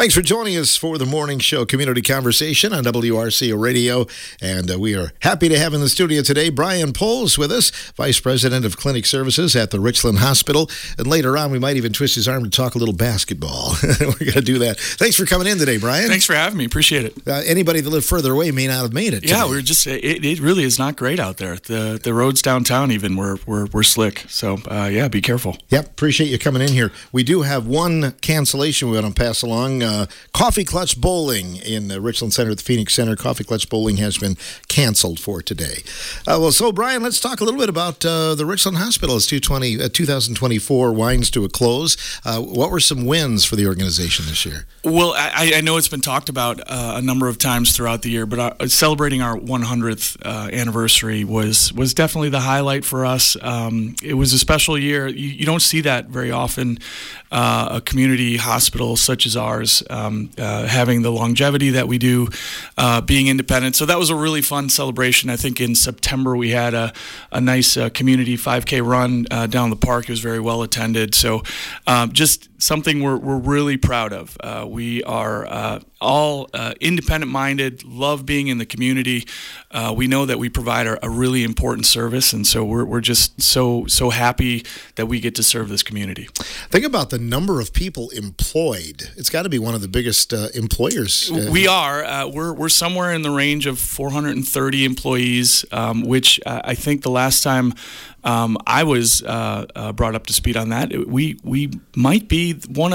Thanks for joining us for the morning show Community Conversation on WRCO Radio. And we are happy to have in the studio today Brian Poles with us, Vice President of Clinic Services at the Richland Hospital. And later on, we might even twist his arm to talk a little basketball. We're going to do that. Thanks for coming in today, Brian. Thanks for having me. Appreciate it. Anybody that lived further away may not have made it. Yeah, we're just it really is not great out there. The roads downtown even were slick. So be careful. Yep, appreciate you coming in here. We do have one cancellation we want to pass along. Coffee Clutch Bowling in the Richland Center at the Phoenix Center. Coffee Clutch Bowling has been canceled for today. So Brian, let's talk a little bit about the Richland Hospital as 2024 winds to a close. What were some wins for the organization this year? Well, I know it's been talked about a number of times throughout the year, but celebrating our 100th anniversary was definitely the highlight for us. It was a special year. You don't see that very often. A community hospital such as ours having the longevity that we do, being independent. So that was a really fun celebration. I think in September we had a nice community 5K run down the park. It was very well attended. So just something we're really proud of. We are all independent-minded, love being in the community. We know that we provide a really important service, and so we're just so happy that we get to serve this community. Think about the number of people employed. It's got to be one of the biggest employers. We are. We're somewhere in the range of 430 employees, which I think the last time I was brought up to speed on that, we might be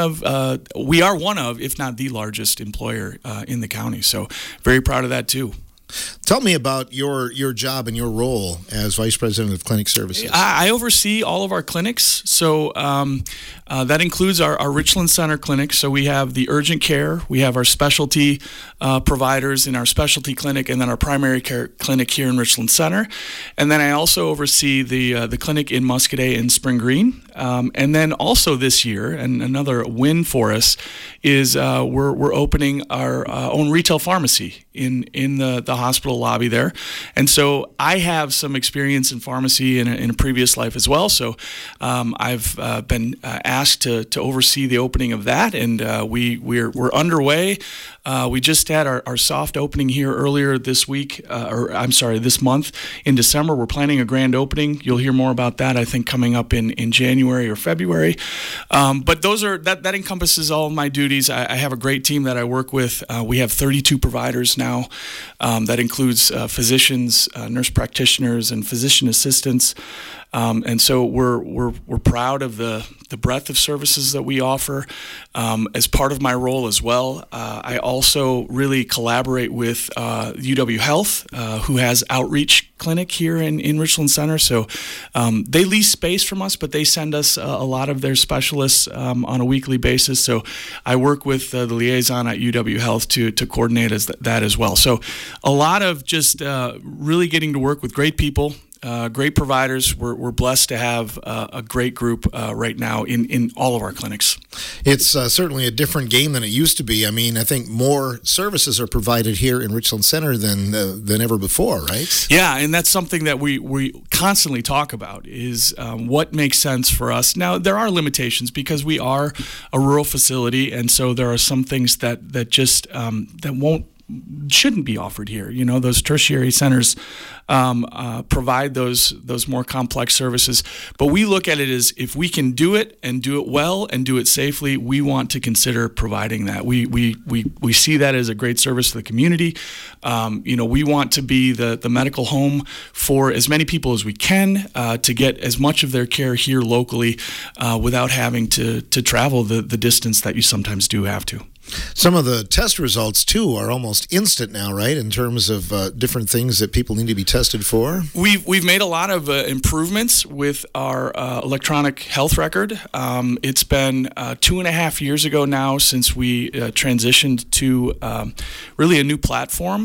we are one of, if not the largest employer in the county. So very proud of that too. Tell me about your job and your role as Vice President of Clinic Services. I oversee all of our clinics, so that includes our Richland Center clinic. So we have the urgent care, we have our specialty providers in our specialty clinic, and then our primary care clinic here in Richland Center. And then I also oversee the clinic in Muscoda and Spring Green. And then also this year, and another win for us, is we're opening our own retail pharmacy in the hospital lobby there. And so I have some experience in pharmacy in a previous life as well. So I've been asked to oversee the opening of that, and we're underway. We just had our soft opening here earlier this month in December. We're planning a grand opening. You'll hear more about that, I think, coming up in January or February. But that encompasses all of my duties. I have a great team that I work with. We have 32 providers now. That includes physicians, nurse practitioners, and physician assistants. And so we're proud of the breadth of services that we offer. As part of my role as well, I also really collaborate with UW Health, who has outreach clinic here in Richland Center. So they lease space from us, but they send us a lot of their specialists on a weekly basis. So I work with the liaison at UW Health to coordinate that as well. So a lot of just really getting to work with great people. Great providers. We're blessed to have a great group right now in all of our clinics. It's certainly a different game than it used to be. I mean, I think more services are provided here in Richland Center than ever before, right? Yeah, and that's something that we constantly talk about is what makes sense for us. Now, there are limitations because we are a rural facility, and so there are some things that just shouldn't be offered here. You know, those tertiary centers provide those more complex services. But we look at it as if we can do it and do it well and do it safely, we want to consider providing that. We see that as a great service to the community. We want to be the medical home for as many people as we can to get as much of their care here locally without having to travel the distance that you sometimes do have to. Some of the test results, too, are almost instant now, right, in terms of different things that people need to be tested for? We've made a lot of improvements with our electronic health record. It's been 2.5 years ago now since we transitioned to really a new platform.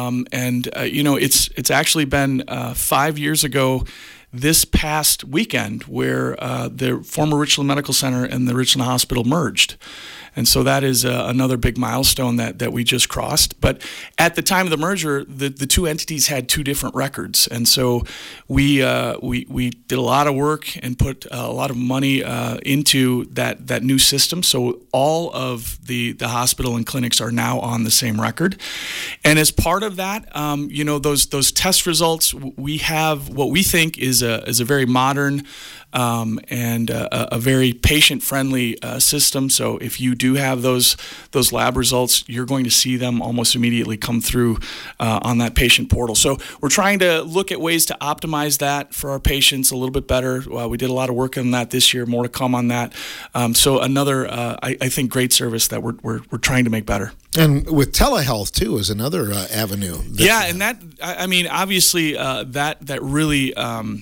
It's actually been 5 years ago this past weekend where the former Richland Medical Center and the Richland Hospital merged. And so that is another big milestone that we just crossed. But at the time of the merger, the two entities had two different records. And so we did a lot of work and put a lot of money into that new system. So all of the hospital and clinics are now on the same record. And as part of that, those test results, we have what we think is a very modern and a very patient-friendly system. So if you do have those lab results, you're going to see them almost immediately come through on that patient portal. So we're trying to look at ways to optimize that for our patients a little bit better. We did a lot of work on that this year. More to come on that. So another, I think, great service that we're trying to make better. And with telehealth too is another avenue. Yeah, and that, I mean, obviously that really.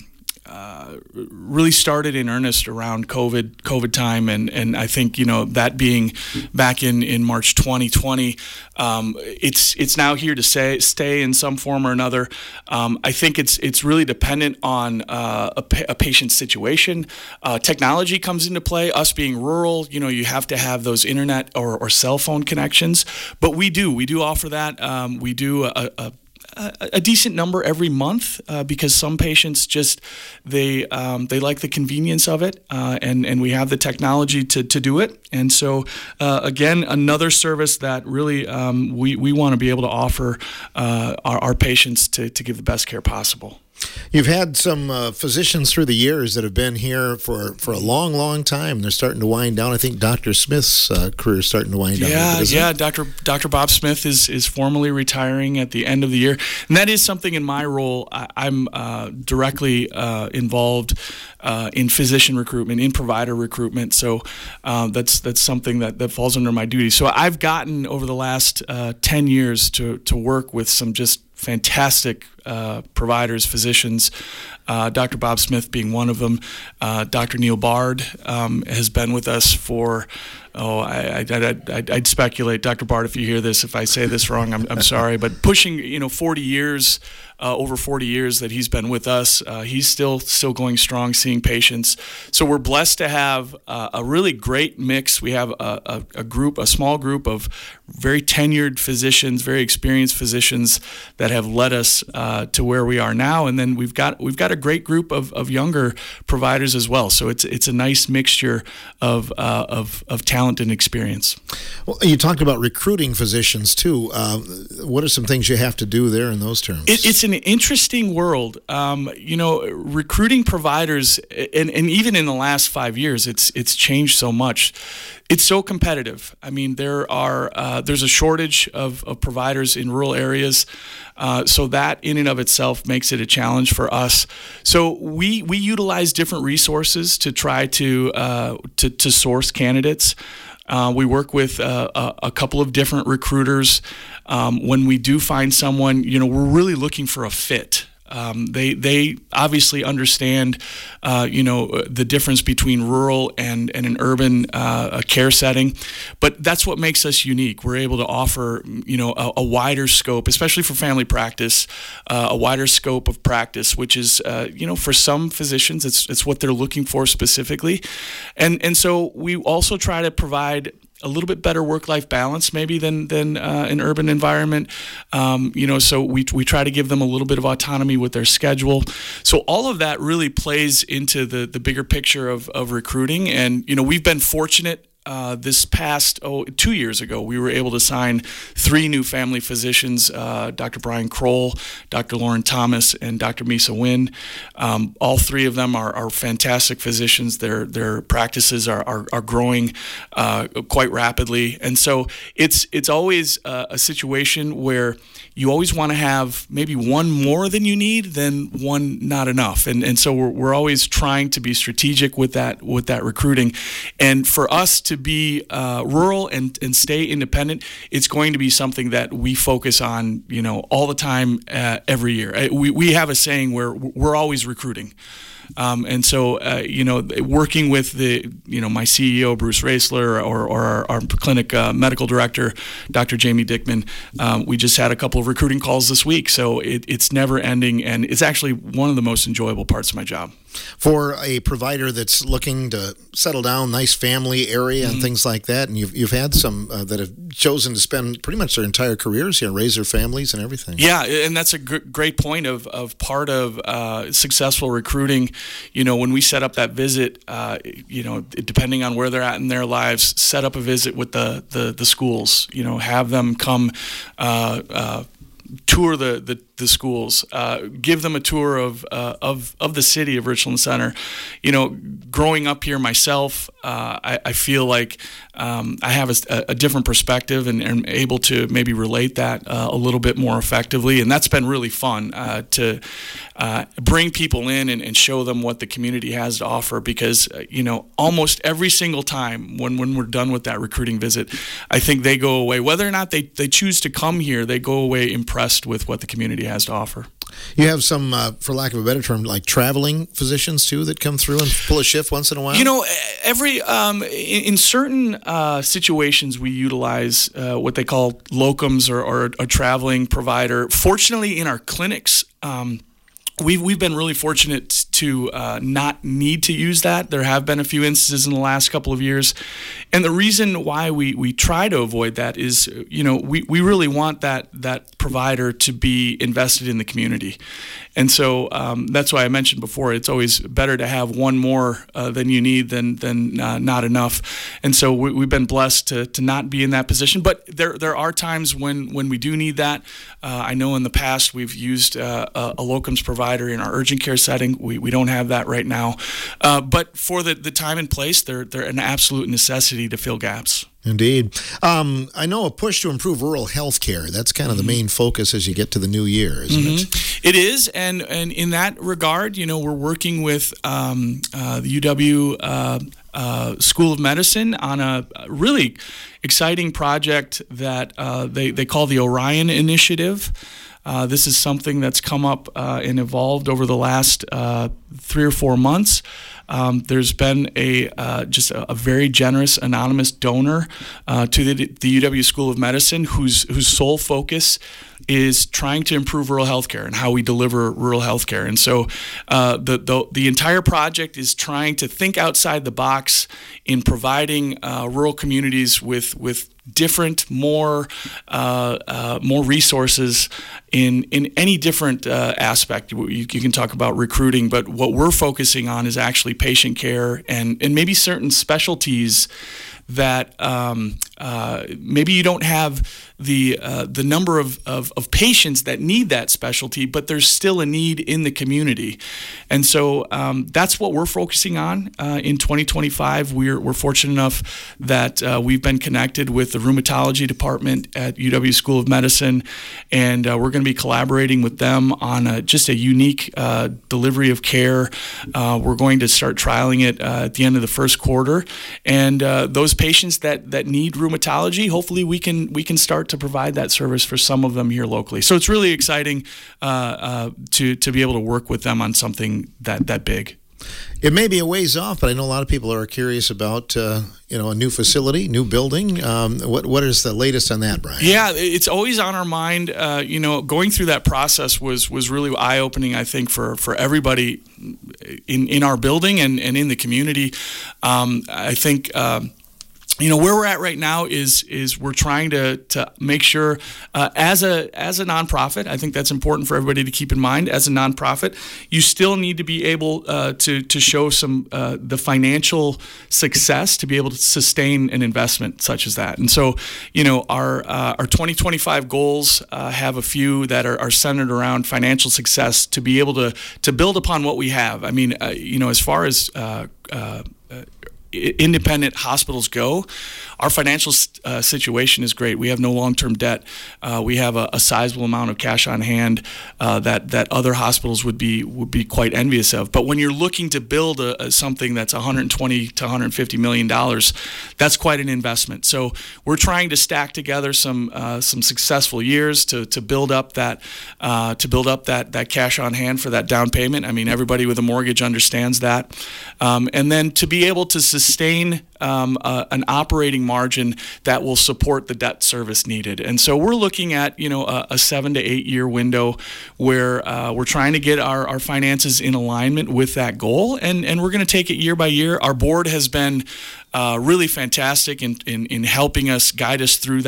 Really started in earnest around COVID time, and I think that being back in March 2020, it's now here to stay in some form or another. I think it's really dependent on a patient's situation. Technology comes into play. Us being rural, you have to have those internet or cell phone connections, but we do offer that. We do a decent number every month because some patients just they like the convenience of it, and we have the technology to do it. And so again, another service that really we want to be able to offer our patients to give the best care possible. You've had some physicians through the years that have been here for a long, long time. They're starting to wind down. I think Dr. Smith's career is starting to wind down. Yeah. Dr. Bob Smith is formally retiring at the end of the year, and that is something in my role. I'm directly involved in physician recruitment, in provider recruitment. So that's something that falls under my duty. So I've gotten over the last 10 years to work with some just fantastic providers, physicians, Dr. Bob Smith being one of them. Dr. Neil Bard has been with us for, I'd speculate, Dr. Bard, if you hear this, if I say this wrong, I'm sorry, but pushing 40 years, over 40 years that he's been with us. He's still going strong, seeing patients. So we're blessed to have a really great mix. We have a small group of very tenured physicians, very experienced physicians that have led us to where we are now, and then we've got a great group of younger providers as well. So it's a nice mixture of talent and experience. Well, you talked about recruiting physicians too. What are some things you have to do there in those terms? It's an interesting world. Recruiting providers, and even in the last 5 years, it's changed so much. It's so competitive. I mean, there's a shortage of providers in rural areas, so that in and of itself makes it a challenge for us. So we utilize different resources to try to source candidates. We work with a couple of different recruiters. When we do find someone, we're really looking for a fit. They obviously understand, the difference between rural and an urban care setting, but that's what makes us unique. We're able to offer, a wider scope, especially for family practice, a wider scope of practice, which is, for some physicians, it's what they're looking for specifically, and so we also try to provide a little bit better work-life balance maybe than an urban environment. So we try to give them a little bit of autonomy with their schedule. So all of that really plays into the bigger picture of recruiting. And, we've been fortunate. This past 2 years ago, we were able to sign 3 new family physicians, Dr. Brian Kroll, Dr. Lauren Thomas, and Dr. Misa Wynn. All 3 of them are fantastic physicians. Their practices are growing quite rapidly. And so it's always a situation where you always want to have maybe one more than you need than one not enough. And so we're always trying to be strategic with that recruiting. And for us to be rural and stay independent, it's going to be something that we focus on, all the time, every year. We have a saying where we're always recruiting. And so, working with my CEO, Bruce Raisler, or our clinic medical director, Dr. Jamie Dickman, we just had a couple of recruiting calls this week. So it's never ending, and it's actually one of the most enjoyable parts of my job. For a provider that's looking to settle down, nice family area and things like that, and you've had some that have chosen to spend pretty much their entire careers here, raise their families and everything. Yeah, and that's a great point of part of successful recruiting. When we set up that visit, depending on where they're at in their lives, set up a visit with the schools. Have them come tour the schools, give them a tour of the city of Richland Center. Growing up here myself, I feel like I have a different perspective and am able to maybe relate that a little bit more effectively, and that's been really fun to bring people in and show them what the community has to offer. Because almost every single time when we're done with that recruiting visit, I think they go away, whether or not they choose to come here, they go away impressed with what the community has to offer. You have some, for lack of a better term, like traveling physicians too that come through and pull a shift once in a while? In certain situations we utilize what they call locums or a traveling provider. Fortunately, in our clinics, we've been really fortunate to not need to use that. There have been a few instances in the last couple of years. And the reason why we try to avoid that is, we really want that provider to be invested in the community. And so that's why I mentioned before, it's always better to have one more than you need than not enough. And so we've been blessed to not be in that position. But there are times when we do need that. I know in the past we've used a locums provider in our urgent care setting. We don't have that right now. But for the time and place, they're an absolute necessity to fill gaps. Indeed. I know a push to improve rural health care. That's kind of the main focus as you get to the new year, isn't it? It is. And in that regard, we're working with the UW School of Medicine on a really exciting project that they call the Orion Initiative. This is something that's come up and evolved over the last 3 or 4 months. There's been just a very generous anonymous donor to the UW School of Medicine whose sole focus is trying to improve rural healthcare and how we deliver rural healthcare. And so the entire project is trying to think outside the box in providing rural communities with different, more resources in any different aspect. You can talk about recruiting, but what we're focusing on is actually patient care and maybe certain specialties that maybe you don't have the number of patients that need that specialty, but there's still a need in the community. And so that's what we're focusing on in 2025. We're fortunate enough that we've been connected with the rheumatology department at UW School of Medicine, and we're going to be collaborating with them on just a unique delivery of care. We're going to start trialing it at the end of the first quarter, and those patients that need rheumatology, hopefully we can start to provide that service for some of them here locally. So it's really exciting to be able to work with them on something that big. It may be a ways off, but I know a lot of people are curious about a new facility, new building. What is the latest on that, Brian? Yeah, it's always on our mind. Going through that process was really eye-opening, I think, for everybody in our building and in the community. I think where we're at right now is we're trying to make sure as a nonprofit, I think that's important for everybody to keep in mind. As a nonprofit, you still need to be able to show some the financial success to be able to sustain an investment such as that. And so, our 2025 goals have a few that are centered around financial success to be able to build upon what we have. I mean, as far as independent hospitals go, our financial situation is great. We have no long-term debt. We have a sizable amount of cash on hand that other hospitals would be quite envious of. But when you're looking to build something that's $120 to $150 million, that's quite an investment. So we're trying to stack together some successful years to build up that cash on hand for that down payment. I mean, everybody with a mortgage understands that, and then to be able to sustain an operating margin that will support the debt service needed. And so we're looking at a 7 to 8 year window where we're trying to get our finances in alignment with that goal, and we're going to take it year by year. Our board has been really fantastic in helping us, guide us through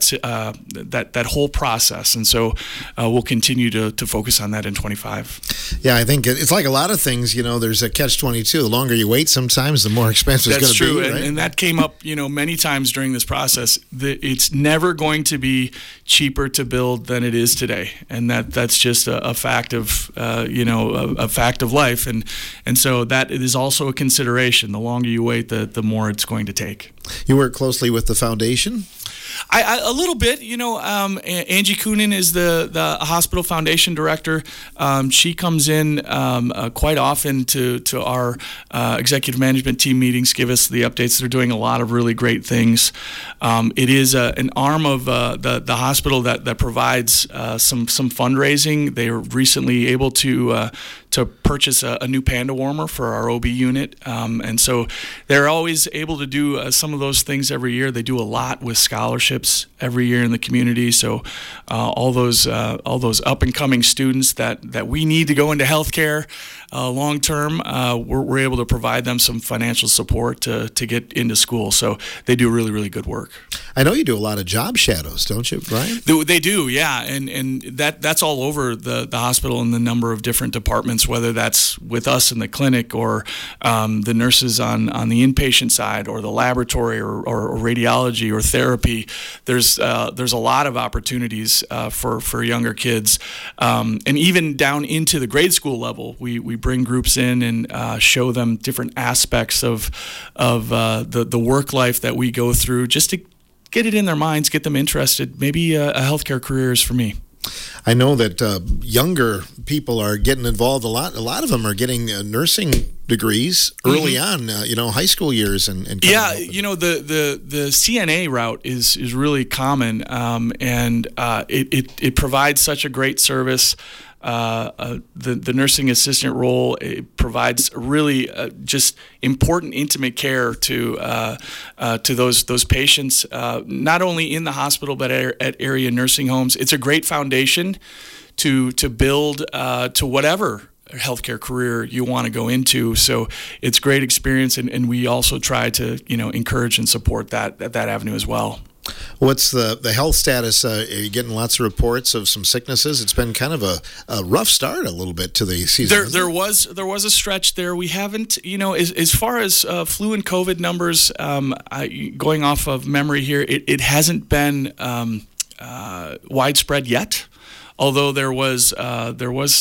that whole process, and so we'll continue to focus on that in 25. Yeah, I think it's like a lot of things. There's a catch-22. The longer you wait, sometimes the more expensive it's going to be. That's true, and that came up many times during this process. It's never going to be cheaper to build than it is today, and that's just a fact of a fact of life, and so that it is also a consideration. The longer you wait, the more it's going to take. You work closely with the foundation? I a little bit. Angie Coonan is the hospital foundation director. She comes in quite often to our executive management team meetings, give us the updates. They're doing a lot of really great things. It is an arm of the hospital that provides some fundraising. They were recently able to purchase a new Panda warmer for our OB unit, and so they're always able to do some of those things every year. They do a lot with scholarships every year in the community. So all those up and coming students that we need to go into healthcare long term, we're able to provide them some financial support to get into school. So they do really, really good work. I know you do a lot of job shadows, don't you, Brian? They do, yeah, and that's all over the hospital in the number of different departments, whether that's with us in the clinic or the nurses on the inpatient side or the laboratory or radiology or therapy. There's a lot of opportunities for younger kids, and even down into the grade school level, we bring groups in and show them different aspects of the work life that we go through, just to get it in their minds, get them interested. Maybe a healthcare career is for me. I know that younger people are getting involved a lot. A lot of them are getting nursing degrees early on, high school years. And yeah, the CNA route is really common, and it provides such a great service. The nursing assistant role, it provides really just important, intimate care to those patients, not only in the hospital but at area nursing homes. It's a great foundation to build to whatever healthcare career you want to go into. So it's great experience, and we also try to encourage and support that avenue as well. What's the health status? Are you getting lots of reports of some sicknesses? It's been kind of a rough start a little bit to the season. There was a stretch there. We haven't, as far as flu and COVID numbers, going off of memory here, it hasn't been widespread yet. Although there was a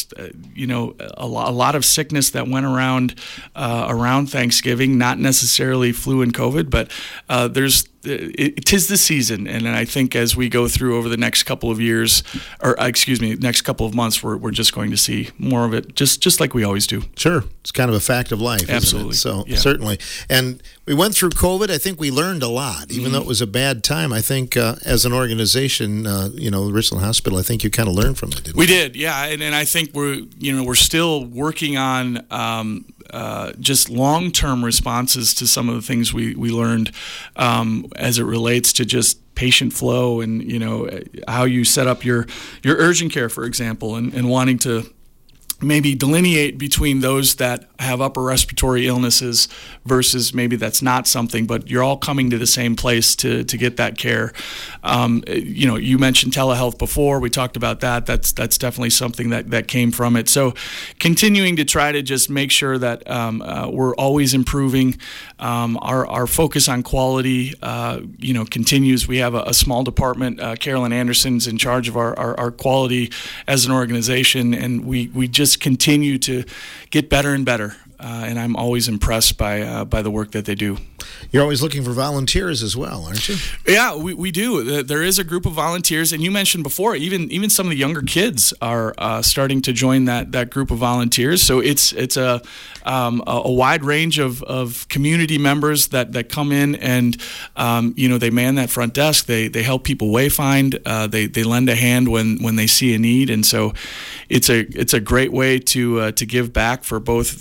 lot of sickness that went around Thanksgiving, not necessarily flu and COVID, but tis the season, and I think as we go through over the next couple of years, next couple of months, we're just going to see more of it, just like we always do. Sure, it's kind of a fact of life. Absolutely. Isn't it? So certainly, and we went through COVID. I think we learned a lot, even though it was a bad time. I think as an organization, Richland Hospital, I think you kind of learned from it. Didn't we? We did, yeah, and I think we're still working on just long-term responses to some of the things we learned as it relates to just patient flow and how you set up your urgent care, for example, and wanting to maybe delineate between those that have upper respiratory illnesses versus maybe that's not something, but you're all coming to the same place to get that care. You mentioned telehealth before. We talked about that. That's definitely something that came from it. So continuing to try to just make sure that we're always improving. Our focus on quality, continues. We have a small department. Carolyn Anderson's in charge of our quality as an organization, and we just continue to get better and better. And I'm always impressed by the work that they do. You're always looking for volunteers as well, aren't you? Yeah, we do. There is a group of volunteers, and you mentioned before, even some of the younger kids are starting to join that group of volunteers. So it's a wide range of community members that come in and they man that front desk. They help people wayfind. They lend a hand when they see a need, and so it's a great way to give back for both those that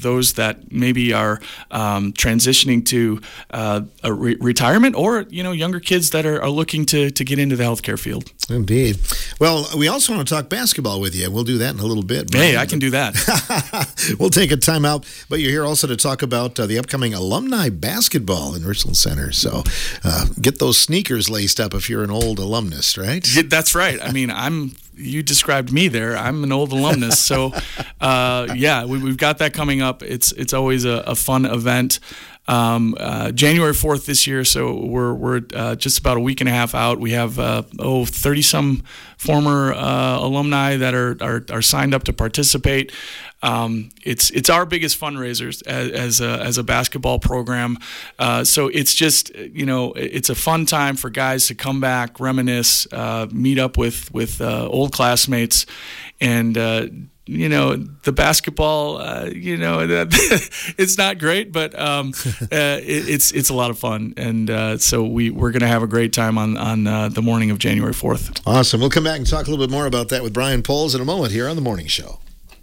that maybe are transitioning to a retirement, or younger kids that are looking to get into the healthcare field. Indeed. Well, we also want to talk basketball with you. We'll do that in a little bit. Hey, I can do that. We'll take a time out, but you're here also to talk about the upcoming alumni basketball in Richland Center. So get those sneakers laced up if you're an old alumnus, right? Yeah, that's right. I mean, you described me there. I'm an old alumnus. So, we've got that coming up. It's always a fun event. January 4th this year, so we're just about a week and a half out. We have 30-some former alumni that are signed up to participate. It's our biggest fundraisers as a basketball program. So it's just it's a fun time for guys to come back, reminisce, meet up with old classmates, and the basketball, it's not great, but it's a lot of fun, and so we're going to have a great time on the morning of January 4th. Awesome. We'll come back and talk a little bit more about that with Brian Poles in a moment here on The Morning Show.